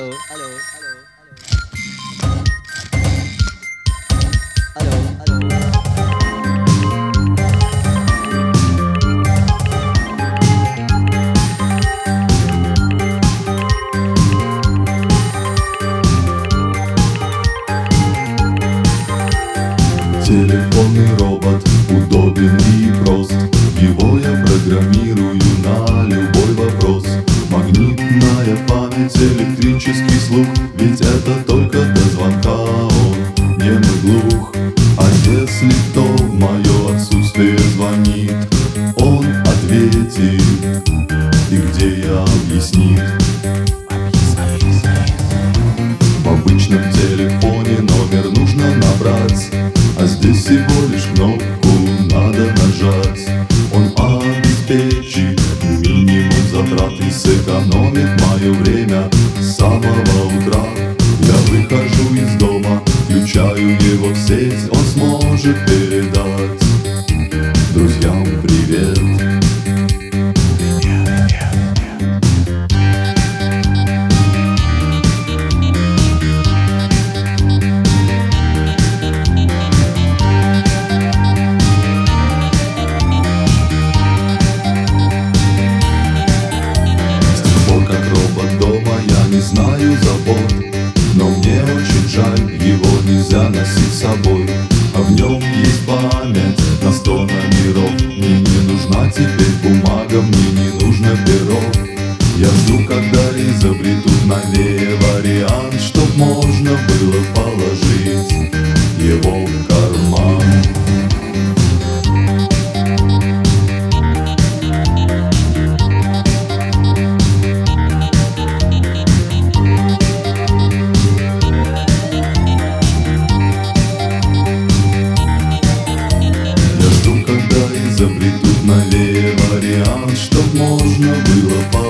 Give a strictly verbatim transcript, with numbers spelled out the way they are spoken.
алло, алло, алло, алло, алло. Телефонный робот удобен и прост. Его я программирую на любой вопрос. Магнитная память, электрический слух, ведь это только до звонка он нем и глух. А если кто в мое отсутствие звонит, он ответит и где я объяснит. В обычном телефоне номер нужно набрать, а здесь всего лишь кнопку надо нажать. Он обеспечит минимум затрат и сэкономит мое время с самого утра. Я выхожу из дома, включаю его в сеть, он сможет передать друзьям привет. Знаю забот, но мне очень жаль, его нельзя носить с собой. А в нем есть память на сто номеров. Мне не нужна теперь бумага, мне не нужно перо. Я жду, когда изобретут новее вариант, чтоб можно было положить его в карман. Изобретут новее вариант, чтоб можно было